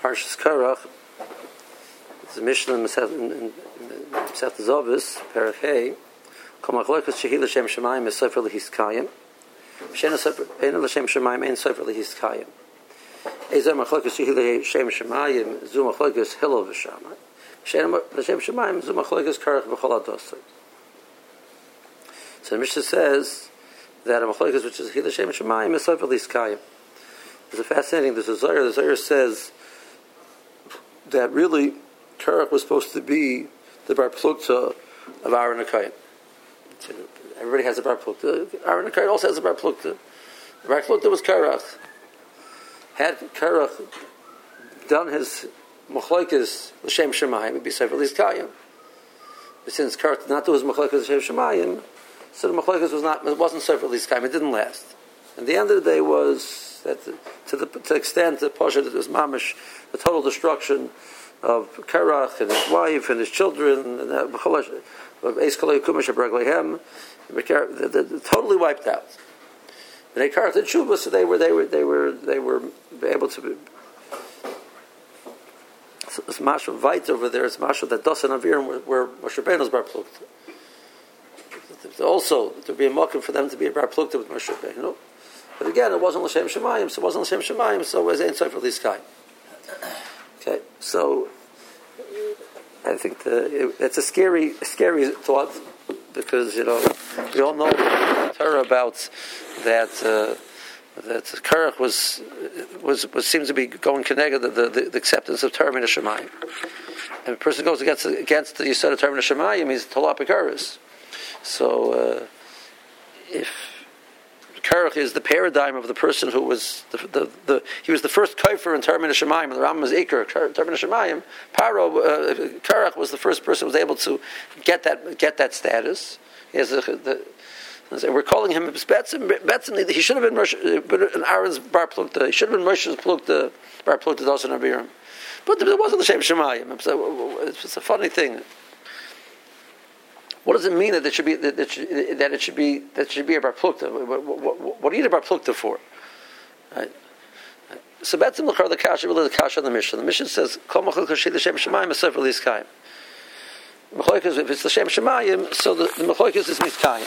Parshas Korach. It's a Mishnah in Masechet Zovis, Perek Hey. Kol machlokas shehi l'shem shemayim es sofer lehiskayim. She'en l'shem shemayim ein sofer lehiskayim. Ezer machlokas shehi l'shem shemayim zu machlokas hillel v'shamay. She'en l'shem shemayim zu machlokas Korach v'chol adosai. So the Mishnah says that a machlokas which is shehi l'shem shemayim es sofer lehiskayim. There's a fascinating. There's a Zohar. The Zohar says that really Korach was supposed to be the bar plukta of Aaron HaKohen. Everybody has a bar plukta. Aaron HaKohen also has a bar plukta. The bar plukta was Korach. Had Korach done his machlokes l'shem shemayim, it'd be sefer l'hiskayim. But since Korach did not do his machlokes l'shem shemayim, so the machlokes wasn't sefer l'hiskayim. It didn't last. And the end of the day was that to the extent that Pasha that was mamish, the total destruction of Korach and his wife and his children, and totally wiped out. And they Korach did tshuva, so they were able to be. So it's Masha Vait over there. It's Masha that Dosan Avirim where Moshe Rabbeinu's bar plukta. Also, to be a mokum for them to be a bar plukta with Moshe Rabbeinu. But again, it wasn't l'shem shemayim, so it wasn't l'shem shemayim, so it was ein sofer l'hiskayim. Okay, so I think it's a scary thought because we all know Torah about that Korach was seems to be going connected the acceptance of Torah min shemayim, and a person goes against the Yisod of Torah min shemayim, he's tolap ikaris. So if Korach is the paradigm of the person who was he was the first kaifer in Torah min shemayim. The Rambam is Iker Torah min shemayim. Korach was the first person who was able to get that status. He has we're calling him Betzim. He should have been Aaron's bar plukta. He should have been Moshe's plukta bar plukta Dosan Abiram. But it wasn't l'shem shemayim. It's a funny thing. What does it mean that it should be a bar plukta? What are you the bar plukta for? Right? So betzim l'char the kasha really the kasha on the Mishnah. The Mishnah says kol machlokes shehi l'shem shemayim es sofer l'hiskayim. Machlokes if it's l'shem shemayim, so the machlokes is miskayim.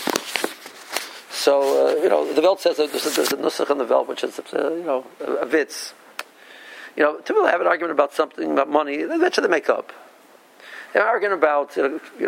So the Welt says that there's a nusach in the Welt which is a vitz. Typically have an argument about something about money. Eventually they make up. They're arguing about, they're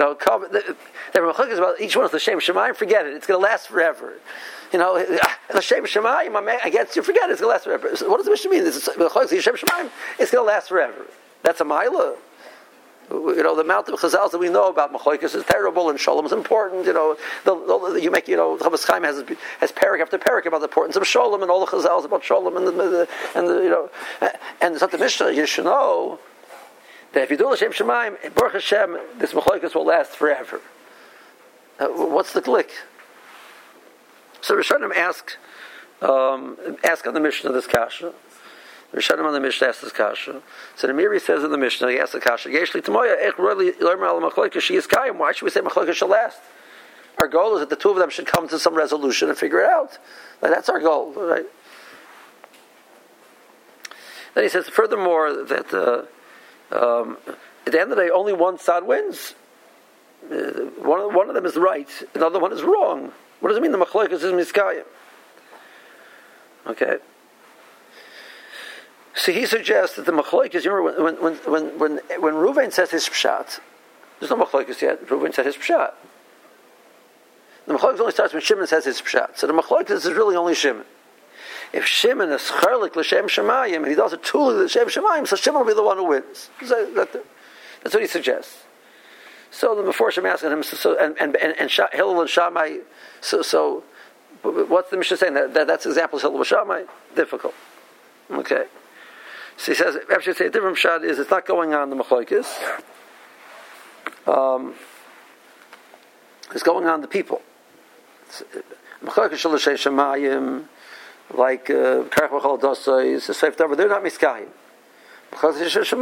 about each one of the Shem Shemayim, forget it, it's going to last forever. The Shem Shemayim, I guess you forget it, it's going to last forever. So what does the Mishnah mean? The Shem Shemayim, it's going to last forever. That's a Maila. The amount of chazals that we know about Machlokes is terrible, and Sholem is important. You make, Chavis Chaim has parak after parak about the importance of Sholem, and all the chazals about Sholem, and something Mishnah, you should know that if you do l'shem shemayim, Baruch Hashem, this machlokes will last forever. What's the click? So Rishonim ask on the Mishnah this kasha. Rishonim on the Mishnah asks this kasha. So the Miri says in the Mishnah, he asks the kasha, Yeshli Tamoya, Ech Roli Lerma al Machlokes she is Kayim. Why should we say machlokes shall last? Our goal is that the two of them should come to some resolution and figure it out. That's our goal, right? Then he says, furthermore, that at the end of the day, only one side wins. One of them is right, another one is wrong. What does it mean? The machlokes is miskayim. Okay. So he suggests that the machlokes. You remember when Reuven says his pshat, there's no machlokes yet. Reuven said his pshat. The machlokes only starts when Shimon says his pshat. So the machlokes is really only Shimon. If Shimon is charlik l'shem shemayim and he does it truly l'shem shemayim, so Shimon will be the one who wins. That's what he suggests. So the Meforshim asking him, and Hillel and Shammai. So what's the Mishnah saying? That's examples Hillel and Shammai. Difficult. Okay. So he says, actually, say a different shot is it's not going on the machlokes. It's going on the people. Machlokes shel l'shem shemayim. Like Korach v'chol adosai is a safe davar. They're not miskayim. Because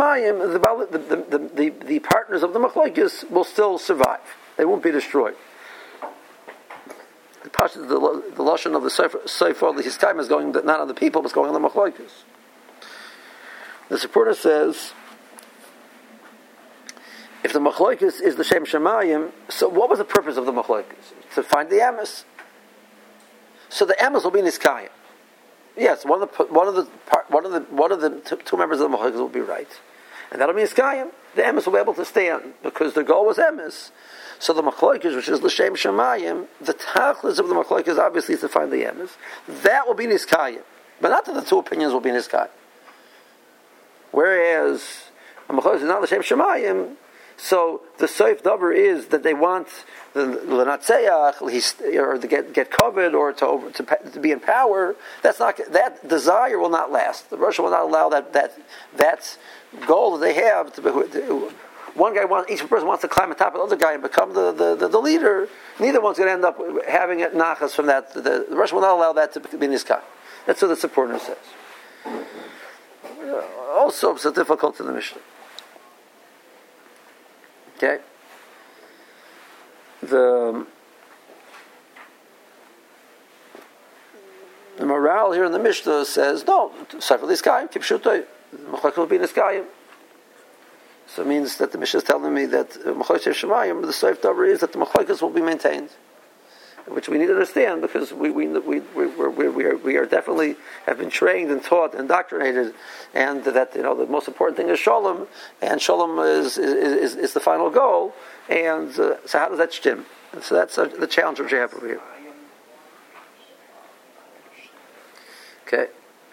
the partners of the machlokes will still survive. They won't be destroyed. The lashon of the sefer the hiskayim is going not on the people, but it's going on the machlokes. The supporter says, if the Machlokes is the Shem Shemayim, so what was the purpose of the Machlokes? To find the Emes. So the Emes will be Niskayim. Yes, one of the two members of the Machlokes will be right, and that'll be Niskayim. The Emes will be able to stand because the goal was Emes. So the Machlokes, which is L'Shem Shemayim, the tachlis of the Machlokes obviously is to find the Emes. That will be Niskayim, but not that the two opinions will be Niskayim. Whereas a Machlokes is not L'Shem Shemayim, so the Soif Dover is that they want the L'Natseach or to get covered or to be in power. That desire will not last. The Russia will not allow that goal that they have each person wants to climb on top of the other guy and become the leader. Neither one's going to end up having it nachas from that. The Russia will not allow that to be in his kind. That's what the supporter says. Also, it's difficult in the Mishnah. Okay. The morale here in the Mishnah says, no, Sefer L'Iskayim, keep shutay, Machlokes will be Niskayim. So it means that the Mishnah is telling me that Machlokes Shemayim, the Soif Dover is that the Machlokes will be maintained, which we need to understand because we are definitely have been trained and taught and indoctrinated, and that the most important thing is Shalom, and Shalom is the final goal, and so how does that stem? And so that's the challenge which you have over here. Okay.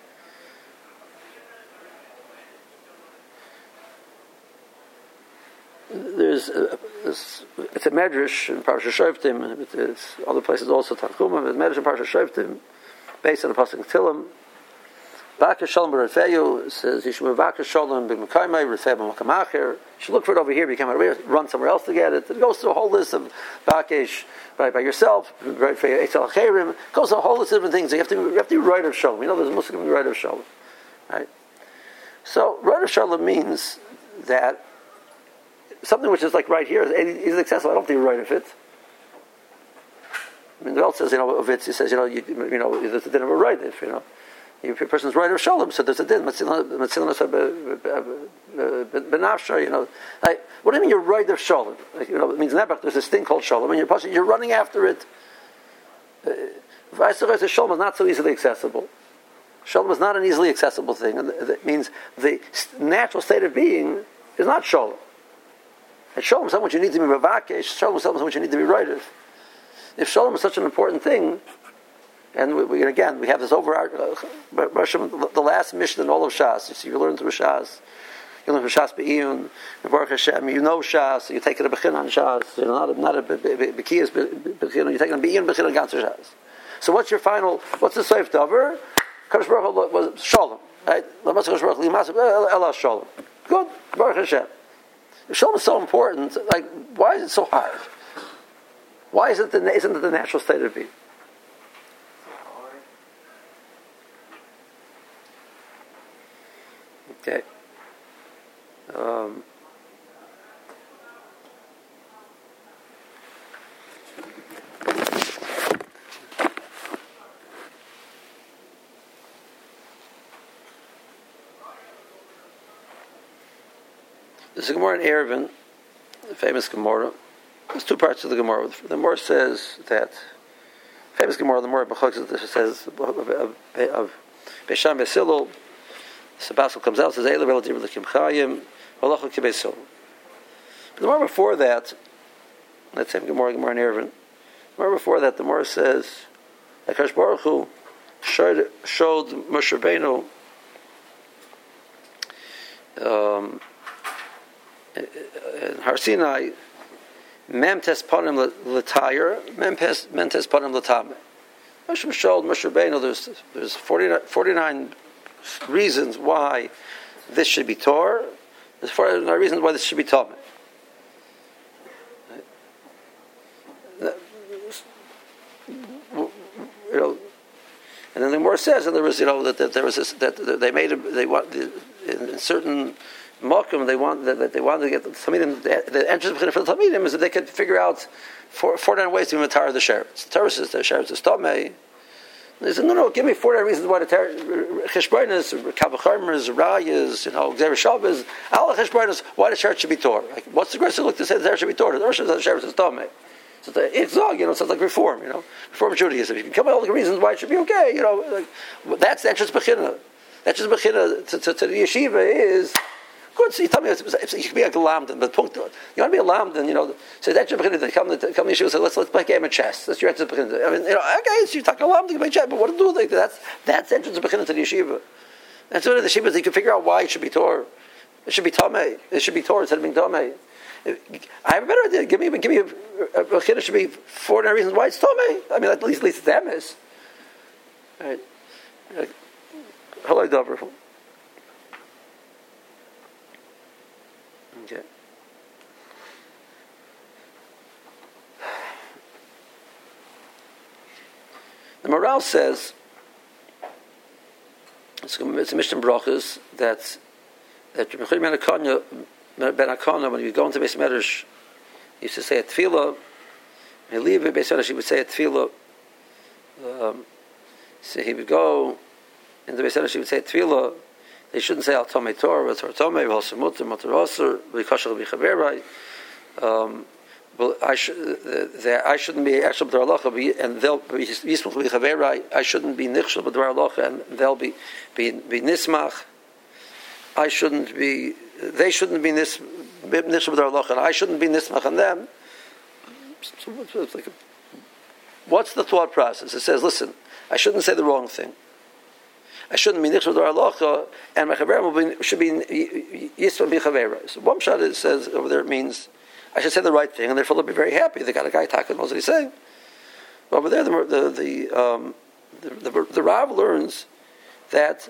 It's a medrash in Parashat Shoftim. It's other places also Tanchuma. It's a medrash in Parashat Shoftim based on the pasuk Tilim. Vaka Shalom b'Refeyu says you should Vaka Shalom b'Mekaymai Refei b'Makamacher. You should look for it over here. You can't run somewhere else to get it. It goes through a whole list of Vakesh by yourself. Refei Eitzel Acherim. It goes through a whole list of different things. You have to be right of Shalom. There's a Muslim right of Shalom, right? So right of Shalom means that something which is like right here is accessible. I don't think you're right of it. I mean, the world says, of it, he says, there's a din of a right if, if a person's right of shalom, so there's a din, benafsha, what do you mean you're right of shalom? It means nebach, there's this thing called shalom, and you're running after it. Shalom is not so easily accessible. Shalom is not an easily accessible thing, and that means the natural state of being is not shalom. And shalom is something which you need to be mavakesh. Shalom is something which you need to be right of. If shalom is such an important thing, and we have this overarching, the last mission in all of Shas. You learn through Shas. You learn from Shas Be'iyun, Baruch Hashem. You know Shas. You take it a bechin on Shas. Not a bekiyas bechin. You take it a be'iyun bechin on Ganzer Shas. So what's the Soif Dover? Kadosh Baruch Hu was shalom, right? Kadosh Baruch Hu limasav ela shalom. Good, Baruch Hashem. If shalom is so important, why is it so hard? Why isn't it the natural state of being? Okay. There's a Gemara in Eruvin, the famous Gemara. There's two parts of the Gemara. The Gemara says that, famous Gemara, the Gemara says of Beisham Besilul, the Basel comes out and says, Eila relative to Kim Chayim, Malacha Kibesil. The Gemara before that, that same Gemara in Eruvin, the Gemara before that, the Gemara says that Kadosh Baruch Hu showed Moshe Rabbeinu in Har Sinai, Mem tes panim l'tayr, Mem tes panim l'tameh. Moshe showed Moshe Rabbeinu there's 49 reasons why this should be Torah. There's 49 reasons why this should be Tameh. And then the Gemara says, and there was, that there was this, that they made in certain Malkum, they wanted to get the Talmidim, the entrance for the Talmidim is that they could figure out 49 ways to be Matar the Sheretz. The Torah says the Sheretz is Tameh, They said, no, give me 40 reasons why the Cheshbonis, Kavachomer, Rayas, Xer Shabbos, all the Cheshbonis, why the Sheret should be Torah. Like, what's the greatest look to say the Sheret should be Torah? The Rosh says the Sheret is Tomei. So it's all, sounds like reform, Reform Judaism. You can come up with all the reasons why it should be okay, that's the entrance Bechina. The entrance Bechina to the yeshiva is, good, so you tell me, if you can be like a lamdan, but you want to be a lamdan, so that's your Bechina, they come to the yeshiva and say, let's play a game of chess. That's your entrance Bechina. I mean, okay, so you talk a lamdan, you play chess, but what to do like that? That's the entrance Bechina to the yeshiva. And so the yeshiva, you can figure out why it should be Torah. It should be Tomei. It should be Torah instead of being Tomei. I have a better idea. Give me a chiddush should be 400 reasons why it's Tomei. I mean, at least it's emes. Right? Hello, Dover. Okay. The Maral says it's a Mishnah Brachas that Ben Akana, when you go into Beis Medrash, he used to say a tefillah. When he leave Beis Medrash, he would say a tefillah. So he would go into Beis Medrash, he would say a tefillah. They shouldn't say Al Tomei Torah, but Torah Tomei, V'al Shemuter, Muter Osir, V'Yikashal V'Chaverai. Well, I shouldn't be Echshel B'Dvar Halacha, and they'll be Yismuch V'Chaverai. I shouldn't be Nichshel B'Dvar Halacha, and they'll be Nismach. I shouldn't be. They shouldn't be nishma b'dar halacha, and I shouldn't be nismach on them. So what's the thought process? It says, listen, I shouldn't say the wrong thing. I shouldn't be nishma b'dar halacha, and my chaverim should be yisma b'chaverim. So one shot it says over there, it means I should say the right thing, and therefore they'll be very happy. They got a guy talking knows what he's saying. Over there, the Rav learns that.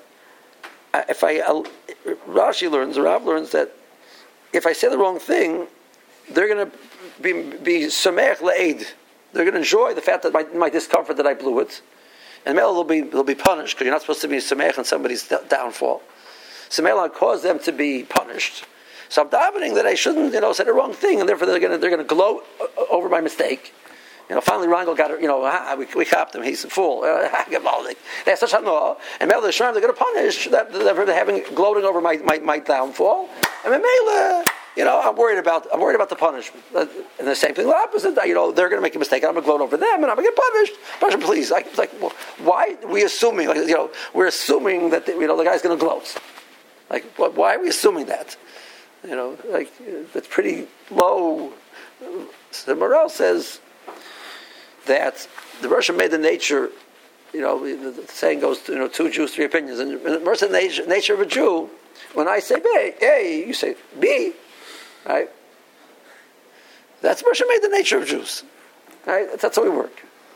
Rashi learns, the Rav learns that if I say the wrong thing, they're going to be samech le'ed. They're going to enjoy the fact that my discomfort that I blew it, and they'll be punished because you're not supposed to be samech on somebody's downfall. So Mela caused them to be punished. So I'm davening that I shouldn't, say the wrong thing, and therefore they're going to gloat over my mistake. Finally Rangel got it, we copped him, he's a fool. That's such a no. And Mela the Sharm, they're going to punish that they're having gloating over my downfall. And Mela, I'm worried about the punishment. And the same thing, the opposite. They're going to make a mistake. I'm going to gloat over them, and I'm going to get punished. Punish them, please. It's like, well, why are we assuming? We're assuming that the guy's going to gloat. Like, why are we assuming that? That's pretty low. So Morel says that the Russian made the nature. The saying goes, 2 Jews, 3 opinions. And the Russian nature of a Jew, when I say A, you say B, right? That's Russian made the nature of Jews, right? That's how we work.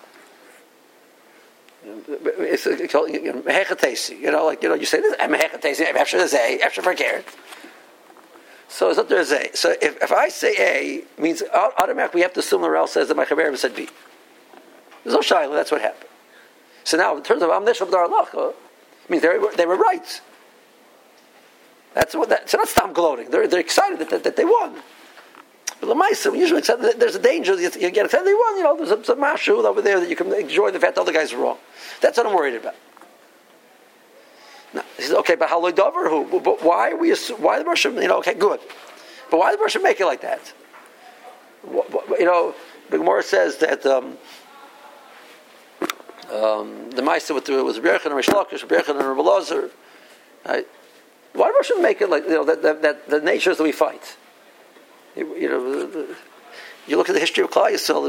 It's mehechatesi. You say this, mehechatesi. After there's A, after forget. So it's up there as A. So if I say A, means automatically we have to assume the Rel says that my chaverim said B. There's no shiloh. That's what happened. So now, in terms of Amnishal B'dar Halacha, means they were right. So not stop gloating. They're excited that they won. But Lamaisa, usually there's a danger you get excited they won. There's a mashu over there that you can enjoy the fact the other guys are wrong. That's what I'm worried about. Now, he says, okay, but how Dover who? But why the Russian? Okay, good. But why the Russian make it like that? The Gemara says that the Maisa was Rebbe and Rish Lakish, Rebbe and Rebbe Lazar. Right? Why do Russians make it like that the natures that we fight? You look at the history of Klal Yisrael.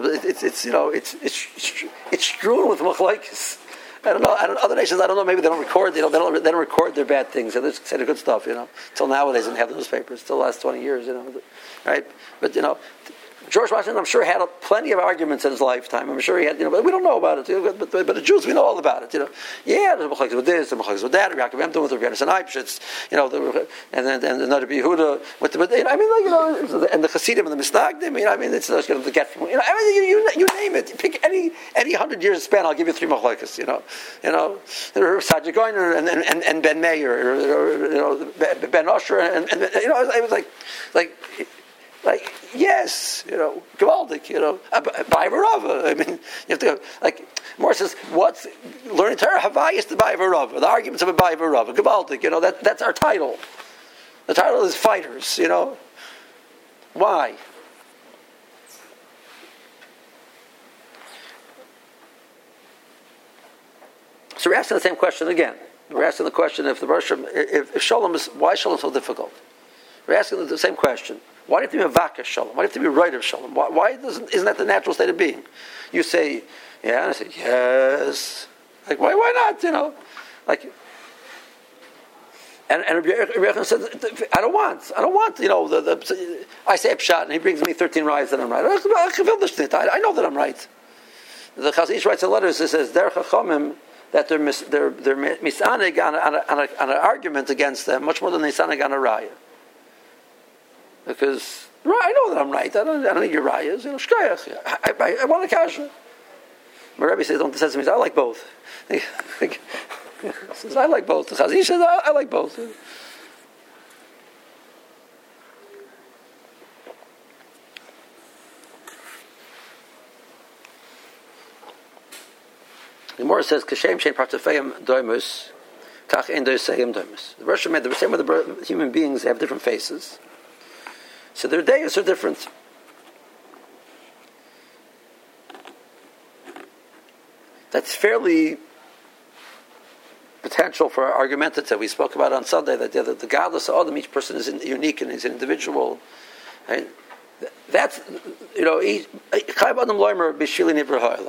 It's strewn with machlokes. I don't know. Other nations, I don't know. Maybe they don't record. They don't record their bad things. They just say the good stuff. Till nowadays, and have the newspapers. Till the last 20 years. Right? But George Washington, I'm sure, had plenty of arguments in his lifetime. I'm sure he had, but we don't know about it. But the Jews, we know all about it. Yeah, there's machlokes with this, there's machlokes with that. Yaakov Emden with Rabbi Yonasan Eibschitz, and then another Yehuda with the, and the Hasidim and the Misnagdim. It's the get from. You name it. Pick any 100 years span. I'll give you 3 machlokes. Sajid Goiner and Ben Meir, Ben Osher, and it was like. Like, yes, Gavaldik, Baivarava. I mean, you have to go, like, Moore says, what's learning Torah Havayis the Baivarava, the arguments of a Baivarava, Gavaldik, that's our title. The title is Fighters, Why? So we're asking the same question again. We're asking the question if if Shalom is, why is Shalom so difficult? We're asking the same question. Why do you have to be a Vaka Shalom? Why do you have to be right of Shalom? Why isn't that the natural state of being? You say, yeah, and I say, yes. Like, why not, Like, and Rabbi Yochanan said, I don't want, I say Pshat, and he brings me 13 rayas that I'm right. I know that I'm right. The Chazon Ish writes in letters, it says, Der Chachamim, that they're misanig on an argument against them much more than they misanig on a raya. Because I know that I'm right. I don't need your rayas. I want a kasha. My Rebbe says, "Don't say to me, I like both." He says, "I like both." The Chazon Ish says, "I like both." The Gemara says, "Kashem shein partafeim doimus, kach ein doiseyim doimus." The Rosh made the same way the human beings have different faces, so their days are different. That's fairly potential for argumentative. We spoke about on Sunday that the godless Adam, each person is unique and is an individual. Right? That's Chayv Adam Loimer B'Shvili Nivra Ha'olam.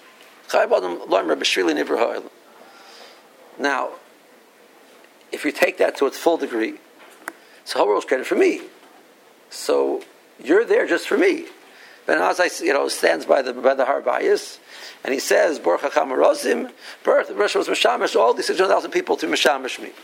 Now, if you take that to its full degree, so the whole world's created for me. So you're there just for me. Ben Azai, stands by the Har Bayis, and he says, Baruch HaCham Rozim, Baruch Rosh was Meshamish, all these 600,000 people to Meshamish me.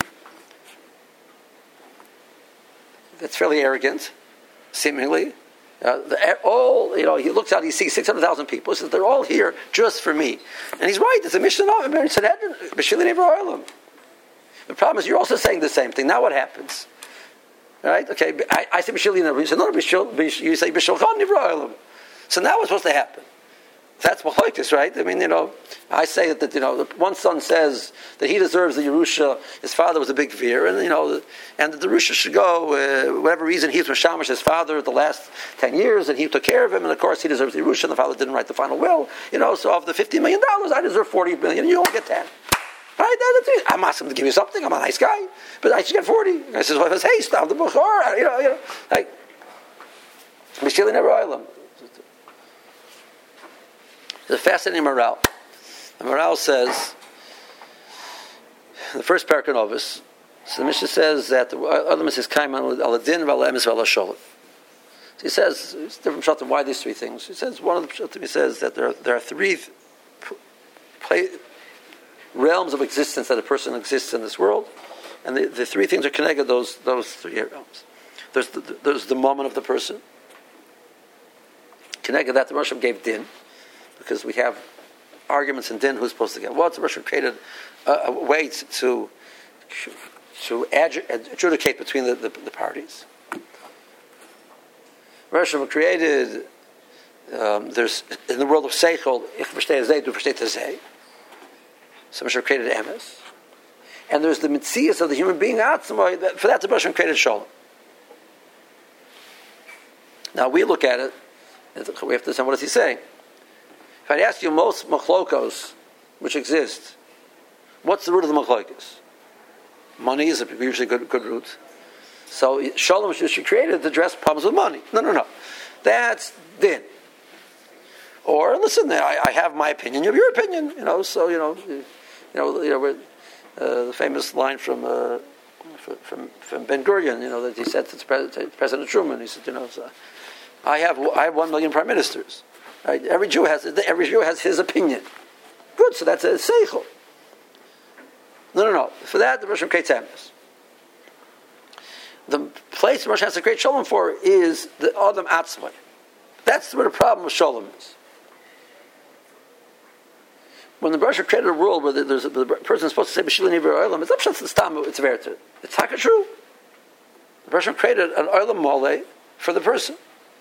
That's fairly arrogant, seemingly. He looks out, he sees 600,000 people. He says, they're all here just for me. And he's right, it's a Mishnah of Sanhedrin. The problem is, you're also saying the same thing. Now what happens? Right? Okay, I say B'Shili Nivra. You say, no, you say B'Shilchan Nivra. So now what's supposed to happen? That's Machlokes, right? I mean, I say that one son says that he deserves the Yerusha. His father was a big veer, and and the Yerusha should go. Whatever reason, he was Meshamish his father the last 10 years, and he took care of him. And of course, he deserves the Yerusha. And the father didn't write the final will. So of the $50 million, I deserve $40 million. You only get 10. Right? That's it. I'm asking him to give you something. I'm a nice guy, but I should get 40. And I says, well, if it's haste, I'm the Bukhar. Like Mishili never oil. There's a fascinating morale. The morale says, the first parak in Ovis, so the Mishnah says that the Adam is kaim al adin v'al emes v'al sholem. So he says, it's different pshatim. Why these three things? He says one of the pshatim. He says that there are three realms of existence that a person exists in this world, and the three things are connected. Those three realms. There's the moment of the person. Connected that the Rosh gave din. Because we have arguments in din who's supposed to get what. The Rosh created a way to adjudicate between the parties. Rosh created there's in the world of seichel ich verstehe zeh, du verstehst zeh. So Rosh created emes, and there's the mitzias of the human being atzmai. For that, the Rosh created shalom. Now we look at it. We have to say, what is he saying? If I ask you most machlokos which exist, what's the root of the machlokos? Money is usually a good root. So Shalom should created to address problems with money. No. That's din. Or listen, I have my opinion, you have your opinion. The famous line from Ben Gurion, that he said to President Truman. He said, I have 1 million prime ministers. Right? Every Jew has his opinion. Good, so that's a seichel. No. For that, the Rosh creates emes. The place the Rosh has to create shalom for is the Adam Atzmai. That's where the problem with shalom is. When the Rosh created a world where the person is supposed to say B'Shili Nivra Olam, it's not just the stam, it's verted. It's taka true. The Rosh created an Olam Mole for the person.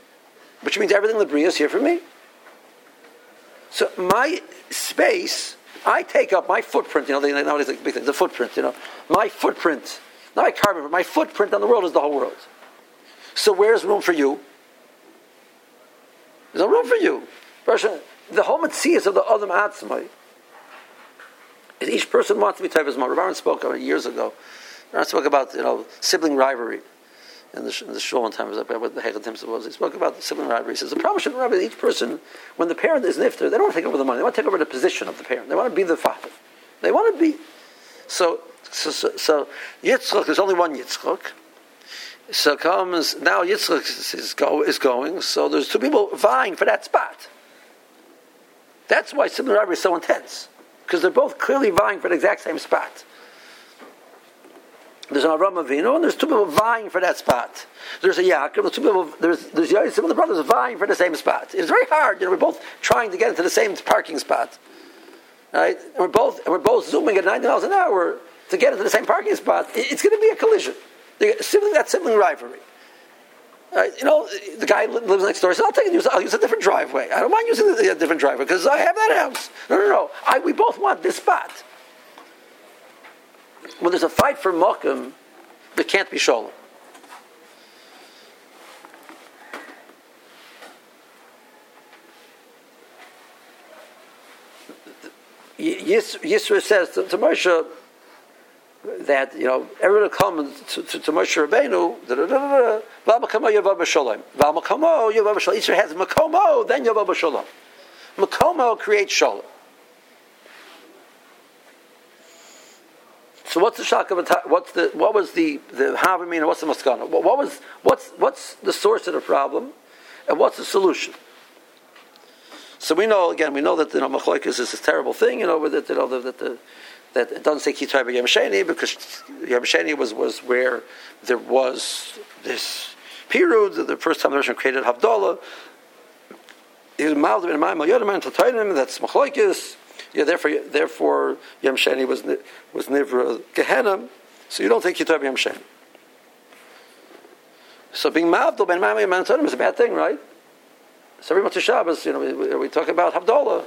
which means everything in the Bria is here for me. So my space, I take up my footprint. Nowadays the big thing, the footprint. My footprint, not my carbon, but my footprint on the world is the whole world. So where's room for you? There's no room for you. The whole metzias of the Adam Atzmai is each person wants to be type of Zman. Rabbi Aaron spoke years ago. Aaron spoke about sibling rivalry in the shul one time. It was what the Hegel Timsa was. He spoke about the sibling rivalry. He says the problem should remember that each person, when the parent is nifter, they don't want to take over the money. They want to take over the position of the parent. They want to be the father. They want to be. So Yitzchak, there's only one Yitzchak. So comes now Yitzchak is going. So there's two people vying for that spot. That's why sibling rivalry is so intense, because they're both clearly vying for the exact same spot. There's an Avraham Avinu, and there's two people vying for that spot. There's a Yaakov, there's two people. There's some of the brothers vying for the same spot. It's very hard. We're both trying to get into the same parking spot, right? And we're both zooming at 90 miles an hour to get into the same parking spot. It's going to be a collision. Sibling rivalry. The guy lives next door. He says, I'll use a different driveway. I don't mind using a different driveway because I have that house. No. We both want this spot. When there's a fight for Mokum, there can't be Sholem. Yisro says to Moshe that everyone will come to Moshe Rabbeinu. V'almakamo yavav b'sholem. V'almakamo yavav b'sholem. Yisro has makomo, then yavav b'sholem. Makomo creates Sholem. So what's the shock of it? What was the Havamina and what's the Maskana? What's the source of the problem, and what's the solution? So we know that Machlokes is this terrible thing. That it doesn't say Kitay Yom Sheni because Yom Sheni was where there was this period. The first time the Rosh created Havdalah. That's Machlokes. Therefore, Yom Sheni was Nivra Gehenna, so you don't think Kitay Yom Sheni. So being Mavdal Ben Ma'amah Yom Sheni is a bad thing, right? So every Motzei Shabbos, we talk about Havdalah.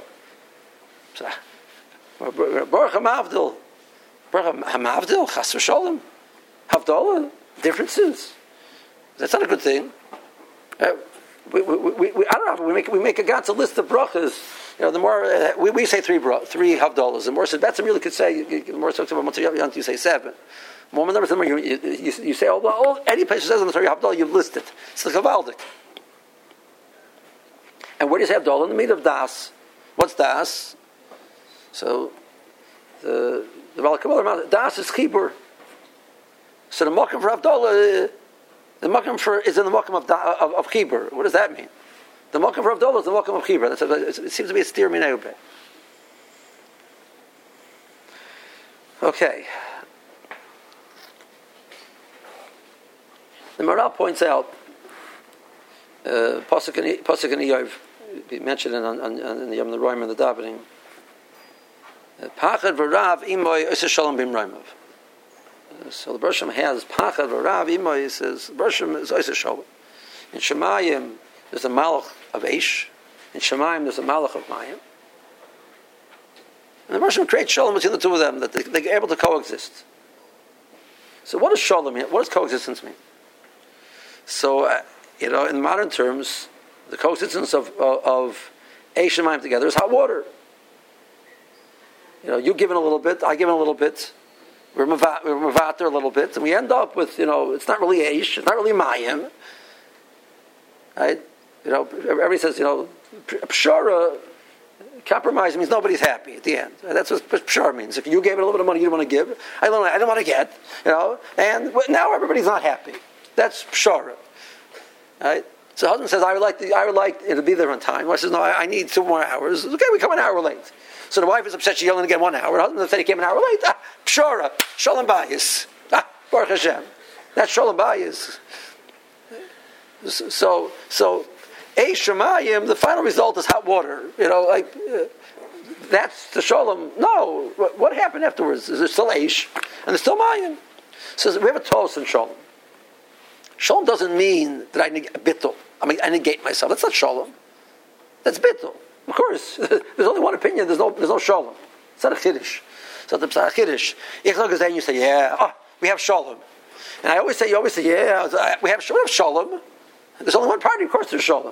Baruch HaMavdil, Chas v'Sholem, Havdalah, differences. That's not a good thing. We make a ganze list of brachas. The more we say three havdalas, the more Betzim really could say. The more talks about Motzei Yom, you say 7. More numbers, you say any place that says on the Torah havdalah, you've listed. It's the Chavaldik. And where do you say havdalah? In the meat of das. What's das? So the Baal Kabbalah das is chibur. So the makom for havdalah, the makom is in the makom of chibur. What does that mean? The makom for Havdalah is the makom of Chibur. It seems to be a steer minay. Okay. The Maral points out Pasuk in Iyov, mentioned in the Yom Roim and the Davening. Pachad v'rav imoy oseh shalom b'imroimav. So the Bershom has Pachad v'rav imoy. He says Bershom is oseh shalom. In Shemayim there's a malach of Eish. In Shemayim there's a malach of Mayim. And the Bershom creates shalom between the two of them, that they're able to coexist. So what does shalom mean? What does coexistence mean? So, in modern terms, the coexistence of Eish and Mayim together is hot water. You give in a little bit, I give in a little bit, we're mavater a little bit, and we end up with, it's not really Eish, it's not really Mayim. Right? Everybody says, Pshara, compromise means nobody's happy at the end. That's what Pshara means. If you gave it a little bit of money you didn't want to give, I don't want to get, and now everybody's not happy. That's Pshara. Right? So the husband says, I would like it to be there on time. The wife says, no, I need 2 more hours. Okay, we come an hour late. So the wife is upset she's only going to get 1 hour. The husband said he came an hour late. Pshara, Shalom Bayis. Baruch Hashem. That's Shalom Bayis. So Eish Shemayim, the final result is hot water. That's the Shalom. No, what happened afterwards? Is there still Eish? And there's still Mayim. So we have a Tos in Shalom. Shalom doesn't mean that I need a bittul. I negate myself. That's not shalom. That's bittul. Of course, there's only one opinion. There's no shalom. It's not a chiddush. So the psach chiddush. You say, yeah, we have shalom. And you always say, yeah, we have shalom. There's only one party. Of course, there's shalom.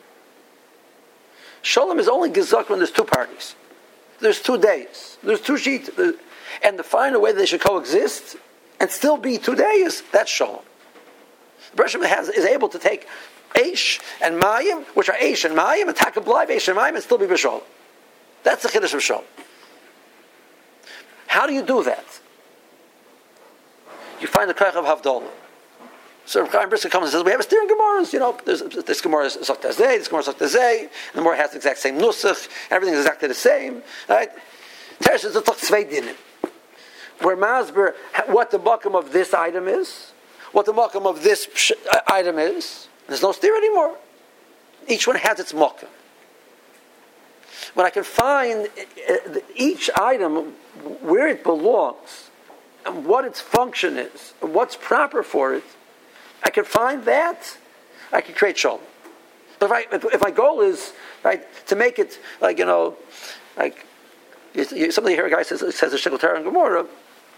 Shalom is only gezak when there's two parties. There's 2 days. There's 2 sheets. And to find a way that they should coexist and still be 2 days, that's shalom. The Bereshit is able to take Eish and Mayim, which are Eish and Mayim, attack a blind Eish and Mayim, and still be B'Shalom. That's the Chiddush of Shalom. How do you do that? You find the Koach of Havdalah. So Rav Chaim Brisker comes and says, we have a steering Gemaras, there's this Gemara is Zok Tazeh, this Gemara is Zok Tazeh, and the Gemara has the exact same Nusach, everything is exactly the same, right? Teresh is the Tok Tzvei Dinim. Where Masber, what the makam of this item is, what the makam of this item is, there's no steer anymore. Each one has its makam. When I can find each item where it belongs, and what its function is, and what's proper for it, I can find that, I can create shalom. But if my goal is to make it somebody hear a guy says a Shekel Torah and Gemara,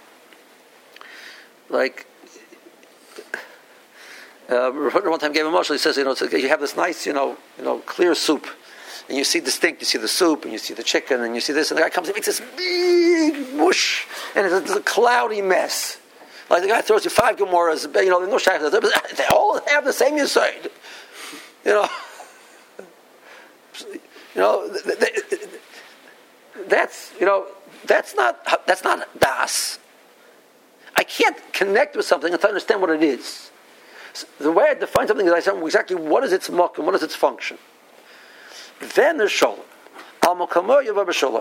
one time gave a mashal. He says, you have this nice, clear soup, and you see distinct. You see the soup, and you see the chicken, and you see this, and the guy comes and makes this big mush, and it's a cloudy mess. Like the guy throws you 5 Gemaras, there's no shaykhs. They all have the same yisoid. That's not das. I can't connect with something until I understand what it is. So the way I define something is I say exactly what is its makam, what is its function. Then there's shalom. Al makamo yava b'shalom.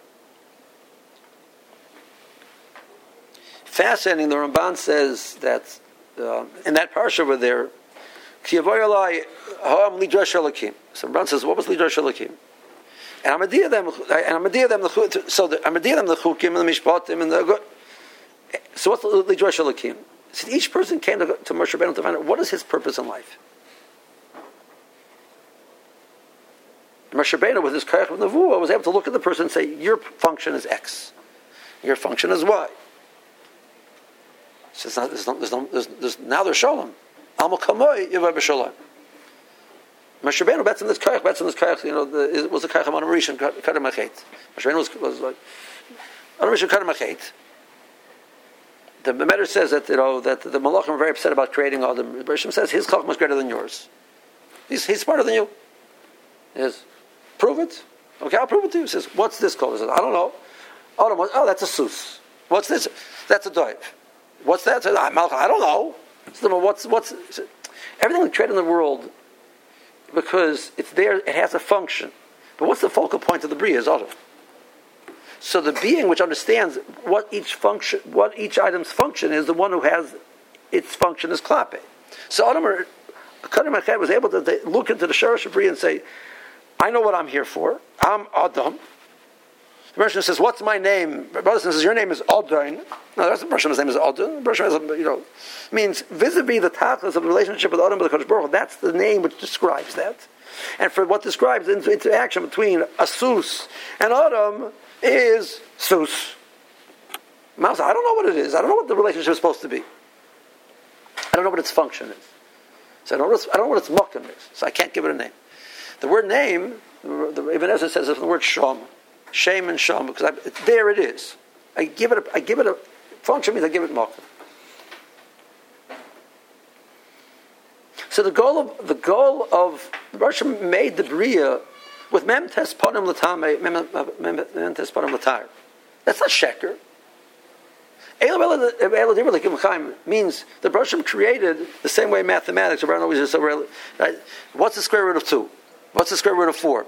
Fascinating. The Ramban says that in that parsha over there, so Ramban says, what was lidrash elakim? And I'm adiyah them the chukim and the mishpatim and the. So what's lidrash elakim? So each person came to Moshe Rabbeinu to find out what is his purpose in life. Moshe Rabbeinu, with his koach of nevuah, was able to look at the person and say, your function is X, your function is Y. So now there's shalom. Alma kamoy yivar b'shalom. Moshe Rabbeinu bets in this koach, it was the koach of Adam Rishon Kadam Achet. Moshe Rabbeinu was like Adam Rishon Kadam Achet. The Medrash says that the Malachim are very upset about creating Adam. The Bereshit says his chachma is greater than yours. He's smarter than you. Yes, prove it. Okay, I'll prove it to you. He says, what's this called? He says, I don't know. Oh, that's a sus. What's this? That's a doiv. What's that? I don't know. So what's everything we create in the world, because it's there, it has a function. But what's the focal point of the bria is Adam. So the being which understands what each item's function is, the one who has its function is klape. So Adam was able to look into the sharash of bria and say, I know what I'm here for. I'm Adam. The Bereshit says, what's my name? Brother says, your name is Adon. No, that's the Bereshit's name is Adon. The Bereshit means vis-a-vis the tachlis of the relationship with Adam and the Kodesh Baruch Hu. That's the name which describes that. And for what describes the interaction between a sus and Adam is sus. Mouse, I don't know what it is. I don't know what the relationship is supposed to be. I don't know what its function is. So I don't know what its makam is. So I can't give it a name. The word name, the Ibn Ezra says it's from the word sham. Shame and sham, because there it is. I give it a function, means I give it makam. So the goal of the Bereshit made the bria with mem tes panim l'tamei, mem tes panim l'tar. That's not sheker. Means the Bereshit created the same way mathematics. Right? What's the square root of 2? What's the square root of 4?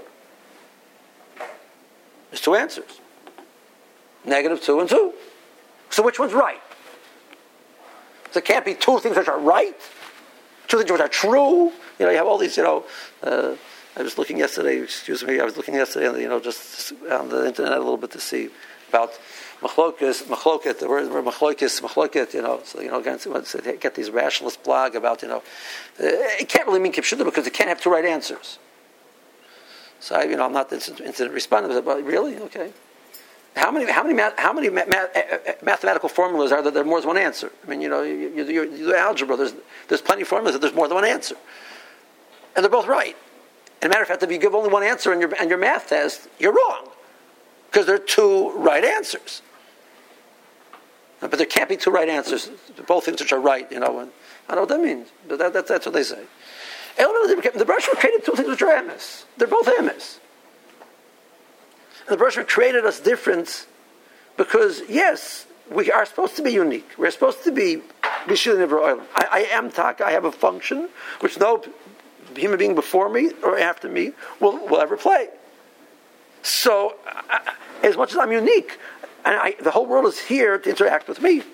There's 2 answers. -2 and 2. So which one's right? So it can't be 2 things which are right, 2 things which are true. You have all these, I was looking yesterday, just on the internet a little bit to see about machloket, the word machloket, again, so get these rationalist blog about, it can't really mean kipshuta because it can't have two right answers. So I'm not into responding, but really, okay. How many mathematical formulas are there more than one answer? I mean, you do algebra. There's plenty of formulas that there's more than one answer, and they're both right. And matter of fact, if you give only one answer in your math test, you're wrong because there are two right answers. But there can't be two right answers. Both things which are right. And I don't know what that means, but that's what they say. The Bereshit created two things which are emes. They're both emes. And the Bereshit created us different because, yes, we are supposed to be unique. We're supposed to be Bishul Nivra Olam. I am Taka. I have a function which no human being before me or after me will ever play. So, as much as I'm unique, and the whole world is here to interact with me.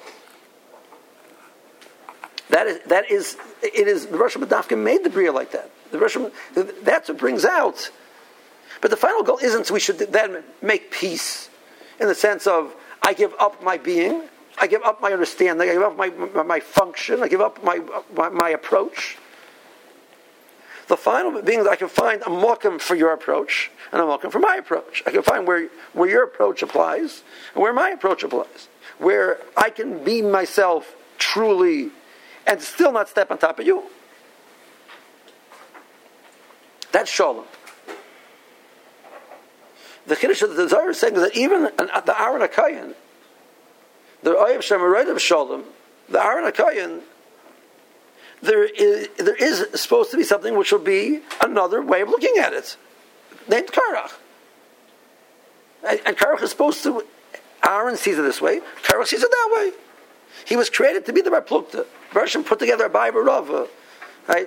It is the Rosh Hashanah made the Bria like that. That's what brings out. But the final goal isn't we should then make peace in the sense of I give up my being, I give up my understanding, I give up my function, I give up my approach. The final being is I can find a mokum for your approach and a mokum for my approach. I can find where your approach applies and where my approach applies. Where I can be myself truly and still not step on top of you. That's Shalom. The Kiddush of the Zohar is saying that even the Aaron HaKohen, the Oyev Shemarayt of Shalom, the Aaron HaKohen, there is supposed to be something which will be another way of looking at it, named Karach. And Karach is supposed to, Aaron sees it this way, Karach sees it that way. He was created to be the Bar Plukta. Bereshit put together a Ba'ai Rava, right?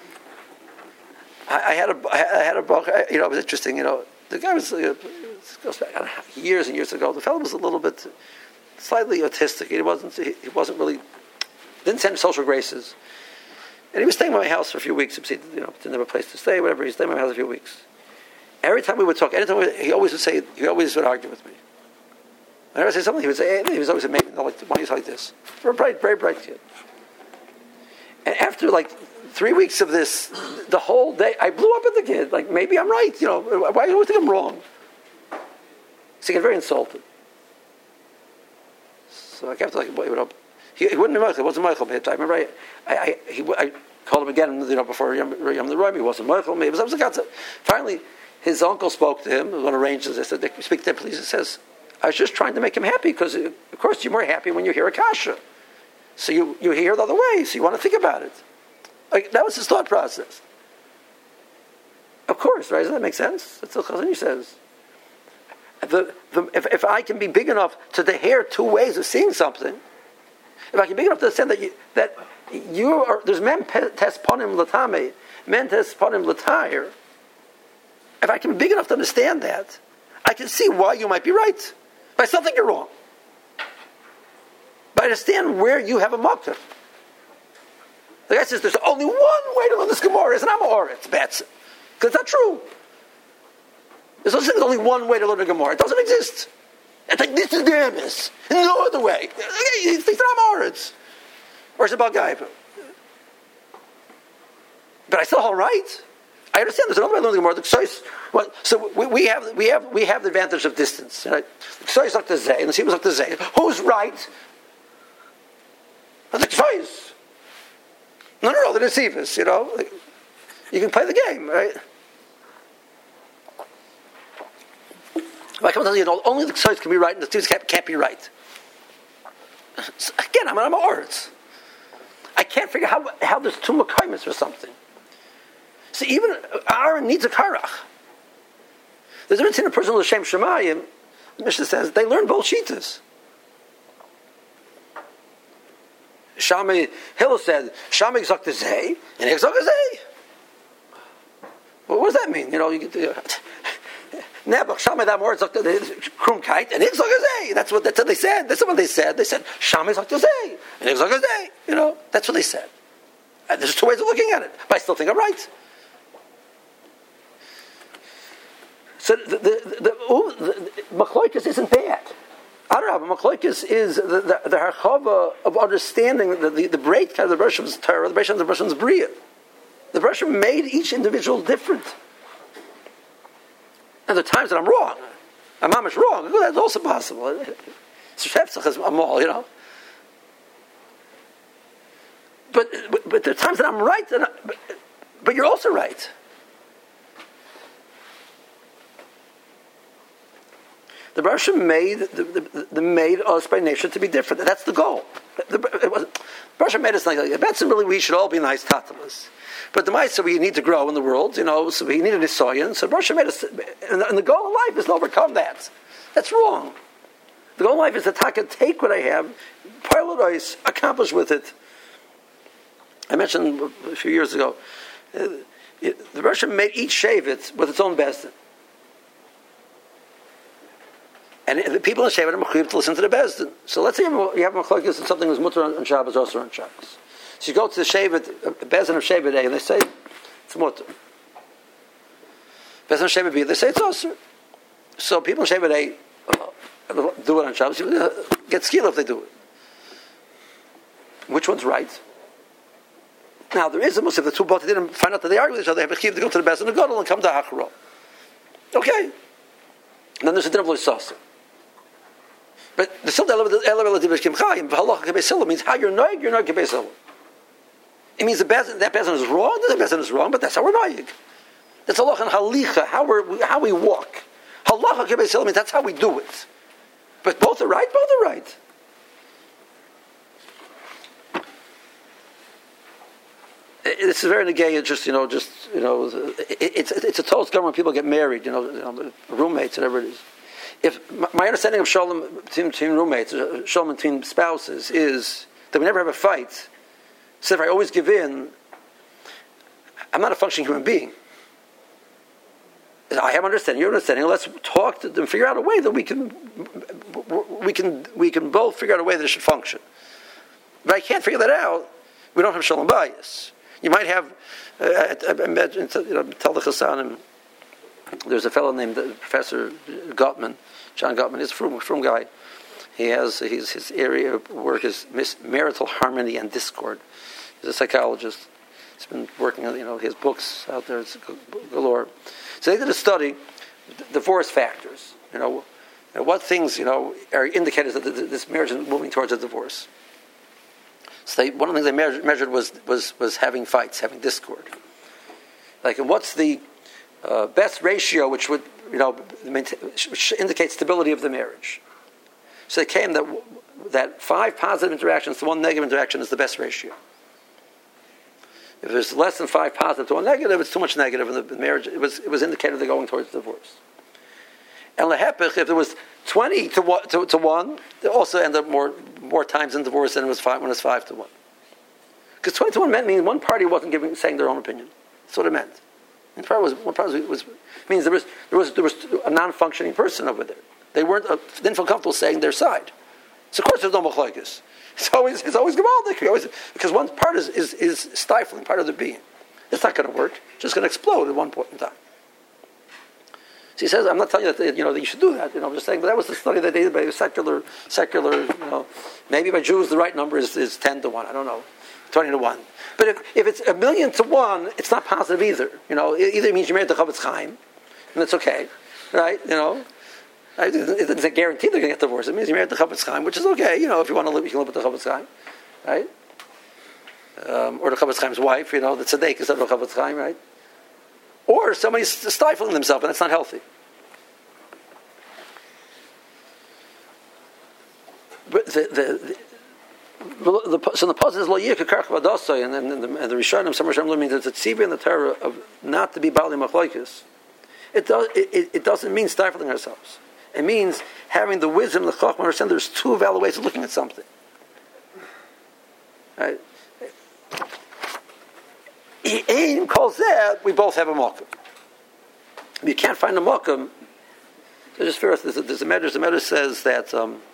I had a book, it was interesting, the guy was, goes back years and years ago, the fellow was a little bit, slightly autistic. He wasn't really, didn't send social graces. And he was staying at my house for a few weeks. He didn't have a place to stay, whatever. He stayed at my house a few weeks. Every time we would talk, he always would argue with me. Whenever I say something, he would say, he was always saying, maybe, why don't you like this? For a very bright kid. And after 3 weeks of this, the whole day, I blew up at the kid. Maybe I'm right. Why do you always think I'm wrong? So he got very insulted. So I kept wait up. He wouldn't have. It wasn't Michael. I remember I called him again. Before Yom the Roim, he wasn't Michael. Maybe it was a finally, his uncle spoke to him. He was going to arrange this. I said, "Speak to him, please." He says, "I was just trying to make him happy because, of course, you're more happy when you hear a kasha. So you hear the other way. So you want to think about it." That was his thought process. Of course, right? Doesn't that make sense? That's what Chazon says. If I can be big enough to hear two ways of seeing something, if I can be big enough to understand that there's men tes ponim latame, men tes ponim latire. If I can be big enough to understand that, I can see why you might be right. But I still think you're wrong. But I understand where you have a motive. The guy says there's only one way to learn this Gemara, and I'm a Oretz. Because it's not true. There's only one way to learn a Gemara. It doesn't exist. It's this is the emes. And no other way. He thinks that I'm Oretz. Or it's about guy. But I still hold right. I understand there's another way to learn the Gemara. So we have the advantage of distance. Right? The Ksois like the Zay, and the Sibas like the Zay. Who's right? The Ksois. No, the deceivers, you can play the game, right? If I come and tell you, only the Ksois can be right and the Tzivs can't be right. So again, I'm a Oretz. I can't figure how there's two Mekaymis or something. So even Aaron needs a Karach. There's a difference in a person with Shem Shemayim. The Mishnah says they learn both Shitas. Shammai, Hillel said, Shammai zok the Zay, and Hik zok the Zay. Well, what does that mean? You get the... Nebuch, Shammai that word zok the Krumkite, and Hik zok the Zay. That's what they said. That's what they said. They said, Shammai zok the Zay, and Hik zok the Zay. That's what they said. And there's two ways of looking at it, but I still think I'm right. So the Machloikis isn't bad. Adarabah, Machloikis is the harchava of understanding the break kind of the Bereshim's Torah, the break of the Bereshim's Bria. The Bereshim made each individual different. And there are times that I'm wrong. I'm mamish wrong. That's also possible. Shepsach I'm all, But there are times that I'm right, but you're also right. The Bereshim made us by nature to be different. That's the goal. The Bereshim made us like that's really we should all be nice tatamas. But the Maisa we need to grow in the world, so we need a nisoyan. So Bereshim made us, and the goal of life is to overcome that. That's wrong. The goal of life is to take what I have, pilot accomplish with it. I mentioned a few years ago, the Bereshim made each Shevet with its own Bezdin. And the people in Shevet are mechuyev to listen to the Bezdin. So let's say you have a machlokes and something was mutter on Shabbos, also on Shabbos. So you go to the Shevet, Bezdin of Shevet A, and they say it's mutter. Bezdin of Shevet B, they say it's also. So people in Shevet A do it on Shabbos. Get skill if they do it. Which one's right? Now there is a Muslim. The two both didn't find out that they argue with each other. They have a chiv to go to the Bezdin of Gadol and come to Achro. Okay. And then there's a din of Loisasa. But the still means how you're noig kebei. It means that Bezdin is wrong. The Bezdin is wrong, but that's how we're noig. That's halacha and halicha, how we walk. Halacha kebei means that's how we do it. But both are right. Both are right. It's very negay. It's a toast government when people get married. Roommates, whatever it is. If my understanding of shalom between roommates, shalom between spouses, is that we never have a fight. So if I always give in, I'm not a functioning human being. I have understanding. You're understanding. Let's talk to them, figure out a way that we can both figure out a way that it should function. If I can't figure that out, we don't have shalom bias. You might have. I imagine, tell the Chassanim. There's a fellow named Professor Gottman, John Gottman. He's a frum guy. His area of work is marital harmony and discord. He's a psychologist. He's been working on his books out there. It's galore. So they did a study, divorce factors. What things are indicators that this marriage is moving towards a divorce. So one of the things they measured was having fights, having discord. Like, and what's the best ratio which would which indicates stability of the marriage? So they came that 5 positive interactions to 1 negative interaction is the best ratio. If there's less than 5 positive to 1 negative, it's too much negative in the marriage. It was indicated they're going towards divorce. And lehepech, if there was 20 to 1, they also end up more times in divorce than it was 5 when it's 5 to 1. Because 20 to 1 means one party wasn't saying their own opinion. That's what it meant. And one party means there was a non-functioning person over there. They didn't feel comfortable saying their side. So of course there's no machlokes. It's always gemaldik. Because one part is stifling part of the being. It's not going to work. It's just going to explode at one point in time. So he says, I'm not telling you that that you should do that. I'm just saying, but that was the study that they did by secular. Maybe by Jews the right number is 10 to 1. I don't know, 20 to 1. But if it's 1,000,000 to 1, it's not positive either. Either it means you're married to Chavetz Chaim, and that's okay, right? It doesn't guarantee they're going to get divorced. It means you're married to Chavetz Chaim, which is okay. If you want to live, you can live with the Chavetz Chaim, right? Or the Chavetz Chaim's wife. The tzaddik is of the Chavetz Chaim, right? Or somebody's stifling themselves, and that's not healthy. But so the puzzle is lo yirka karch vadasai, and the Rishonim, some Rishonim means it's a tzivah in the Torah of not to be bali machlokes. It doesn't mean stifling ourselves. It means having the wisdom, the chachma, understand there's 2 valid ways of looking at something. Right? Ein calls that we both have a makom. If you can't find a makom, just first there's a medrash. The medrash says that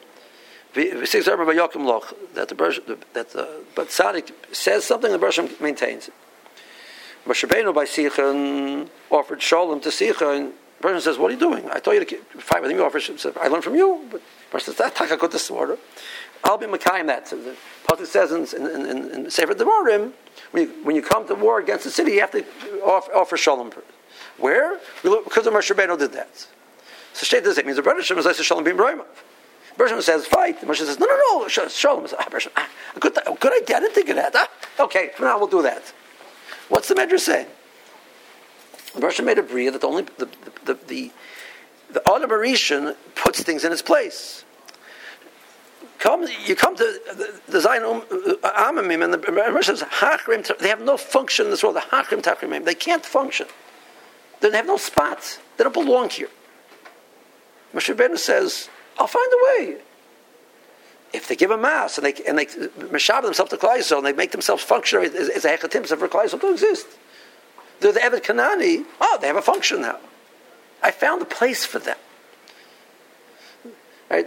but tzaddik says something, the Bereshim maintains it. Moshe Rabbeinu by Sichon offered shalom to Sichon. person says, "What are you doing? I told you to fight with him." You offer. I learned from you, but the person says, "That's not this order." I'll be Makayim that. So the Pasuk says in Sefer Devarim, when you come to war against the city, you have to offer shalom. Where? Because of Moshe Rabbeinu did that. So Shtei does it means the brother Shem is shalom being brayma. Bershom says fight. The Moshe says no. Shalom. Good idea. I didn't think of that. Okay, for now we'll do that. What's the Medrash saying? The Bershom made a bria that only the Adam Arishan puts things in its place. You come to the Zion Amamim, and the Bershom says Hachrim. They have no function in this world. The Hachrim Tachrimim. They can't function. They have no spots. They don't belong here. Moshe Rabbeinu says, I'll find a way. If they give a mass and they mashab themselves to Klal Yisrael and they make themselves functional as a hechatim for Klal Yisrael to exist, they're the Evet Kanani. Oh, they have a function now. I found a place for them. Right?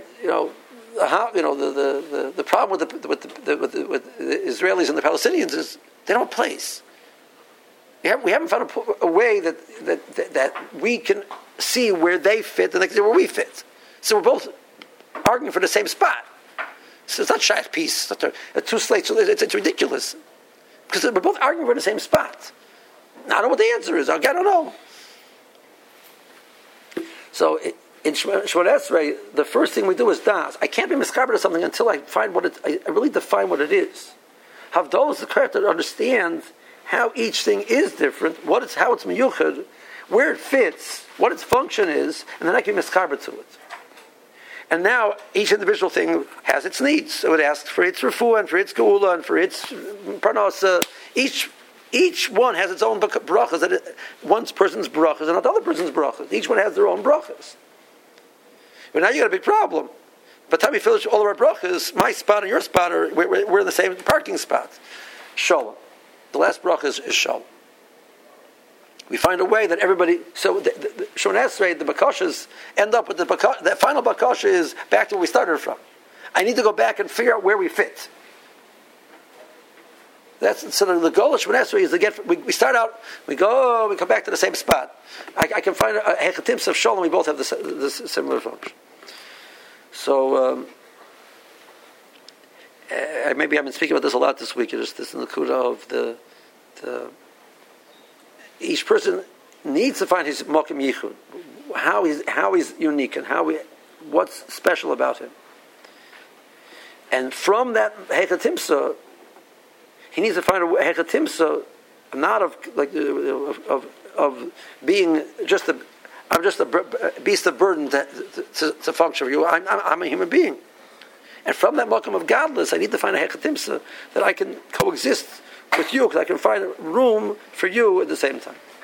The problem with the Israelis and the Palestinians is they don't have a place. We haven't found a way that we can see where they fit and they can see where we fit. So we're both arguing for the same spot. So it's not shaykh piece. It's not two slates. It's ridiculous. Because we're both arguing for the same spot. Now, I don't know what the answer is. I don't know. So in Shemona Esrei, the first thing we do is das. I can't be mischaber to something until I find I really define what it is. Have those the correct to understand how each thing is different, how it's miyuchad, where it fits, what its function is, and then I can mischaber to it. And now each individual thing has its needs. So it asks for its refuah and for its geula and for its parnasa. Each one has its own brachas. One person's brachas and another person's brachas. Each one has their own brachas. But now you got a big problem. By the time we finish all of our brachas, my spot and your spot we're in the same parking spot. Shalom. The last bracha is shalom. We find a way that everybody. So the Shemona Esrei, the bakashas end up with the final bakasha is back to where we started from. I need to go back and figure out where we fit. That's so the goal of Shemona Esrei is to get. We start out. We come back to the same spot. I can find a hechatim of shalom. We both have the similar function. So maybe I've been speaking about this a lot this week. It's this in the kuda of the each person needs to find his mokim yichud, how he's unique and what's special about him. And from that hechatimsa, he needs to find a hechatimsa, not of being just I'm just a beast of burden to function for you. I'm a human being, and from that mokum of godless, I need to find a hechatimsa that I can coexist with you, because I can find room for you at the same time.